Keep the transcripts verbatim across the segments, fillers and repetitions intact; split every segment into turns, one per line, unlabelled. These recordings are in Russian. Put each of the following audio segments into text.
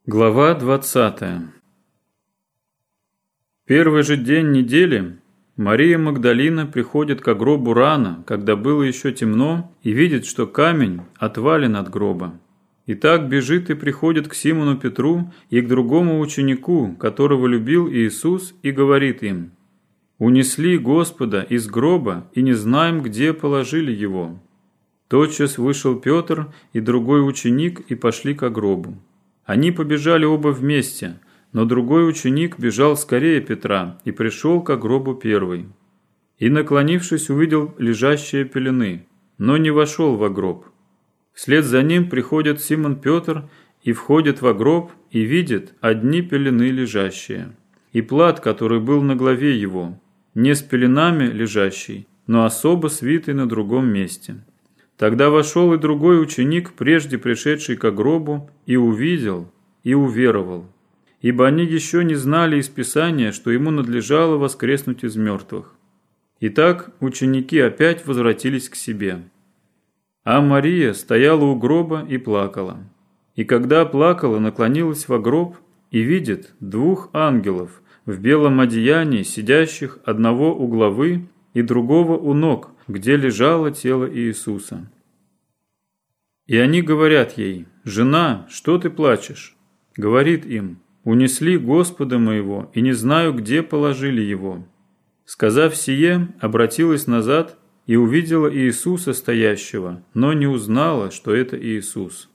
Глава двадцатая. Первый же день недели Мария Магдалина приходит к гробу рано, когда было еще темно, и видит, что камень отвален от гроба. И так бежит и приходит к Симону Петру и к другому ученику, которого любил Иисус, и говорит им: «Унесли Господа из гроба, и не знаем, где положили Его». Тотчас вышел Петр и другой ученик и пошли к гробу. Они побежали оба вместе, но другой ученик бежал скорее Петра и пришел к гробу первый. И, наклонившись, увидел лежащие пелены, но не вошел во гроб. Вслед за ним приходит Симон Петр и входит во гроб и видит одни пелены лежащие, и плат, который был на главе его, не с пеленами лежащий, но особо свитый на другом месте. Тогда вошел и другой ученик, прежде пришедший ко гробу, и увидел, и уверовал. Ибо они еще не знали из Писания, что ему надлежало воскреснуть из мертвых. Итак, ученики опять возвратились к себе. А Мария стояла у гроба и плакала. И когда плакала, наклонилась во гроб и видит двух ангелов в белом одеянии, сидящих одного у главы и другого у ног, где лежало тело Иисуса. И они говорят ей: «Жена, что ты плачешь?» Говорит им: «Унесли Господа моего, и не знаю, где положили Его». Сказав сие, обратилась назад и увидела Иисуса стоящего, но не узнала, что это Иисус.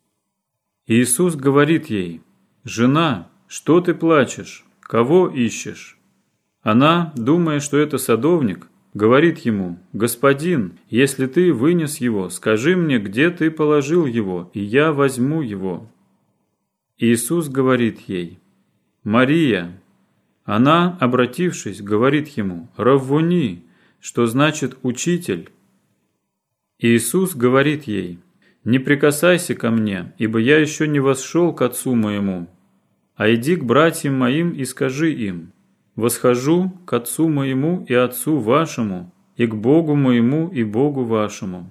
Иисус говорит ей: «Жена, что ты плачешь? Кого ищешь?» Она, думая, что это садовник, говорит ему: «Господин, если ты вынес его, скажи мне, где ты положил его, и я возьму его». Иисус говорит ей: «Мария». Она, обратившись, говорит ему: «Раввуни», что значит «учитель». Иисус говорит ей: «Не прикасайся ко мне, ибо я еще не восшел к Отцу моему, а иди к братьям моим и скажи им: восхожу к Отцу моему и Отцу вашему, и к Богу моему и Богу вашему».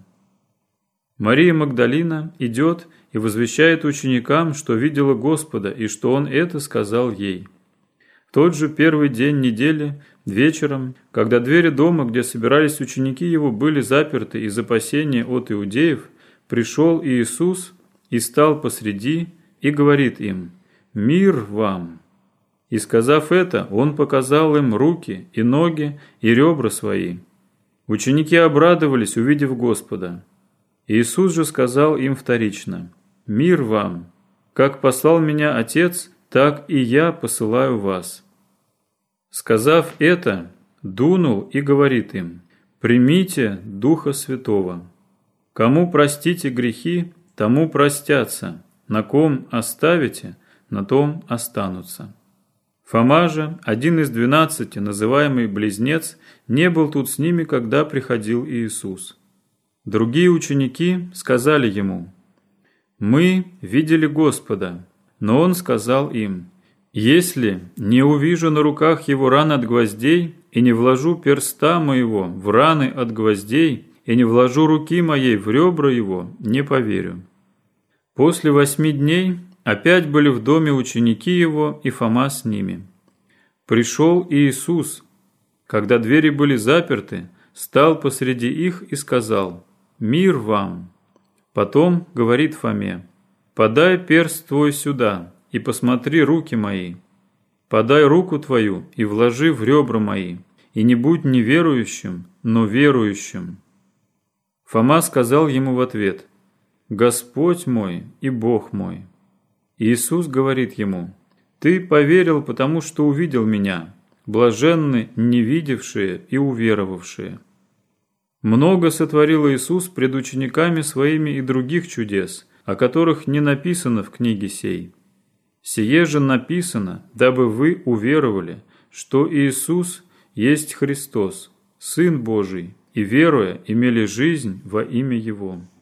Мария Магдалина идет и возвещает ученикам, что видела Господа, и что Он это сказал ей. В тот же первый день недели, вечером, когда двери дома, где собирались ученики Его, были заперты из опасения от иудеев, пришел Иисус и стал посреди и говорит им: «Мир вам!» И, сказав это, Он показал им руки и ноги и ребра свои. Ученики обрадовались, увидев Господа. Иисус же сказал им вторично: «Мир вам! Как послал меня Отец, так и я посылаю вас». Сказав это, дунул и говорит им: «Примите Духа Святого. Кому простите грехи, тому простятся, на ком оставите, на том останутся». Фома же, один из двенадцати, называемый Близнец, не был тут с ними, когда приходил Иисус. Другие ученики сказали Ему: «Мы видели Господа». Но Он сказал им: «Если не увижу на руках Его ран от гвоздей, и не вложу перста моего в раны от гвоздей, и не вложу руки моей в ребра Его, не поверю». После восьми дней опять были в доме ученики Его, и Фома с ними. Пришел Иисус, когда двери были заперты, стал посреди их и сказал: «Мир вам!» Потом говорит Фоме: «Подай перст твой сюда, и посмотри руки мои. Подай руку твою и вложи в ребра мои, и не будь неверующим, но верующим». Фома сказал ему в ответ: «Господь мой и Бог мой». Иисус говорит ему: «Ты поверил, потому что увидел Меня. Блаженны не видевшие и уверовавшие». Много сотворил Иисус пред учениками Своими и других чудес, о которых не написано в книге сей. Сие же написано, дабы вы уверовали, что Иисус есть Христос, Сын Божий, и, веруя, имели жизнь во имя Его.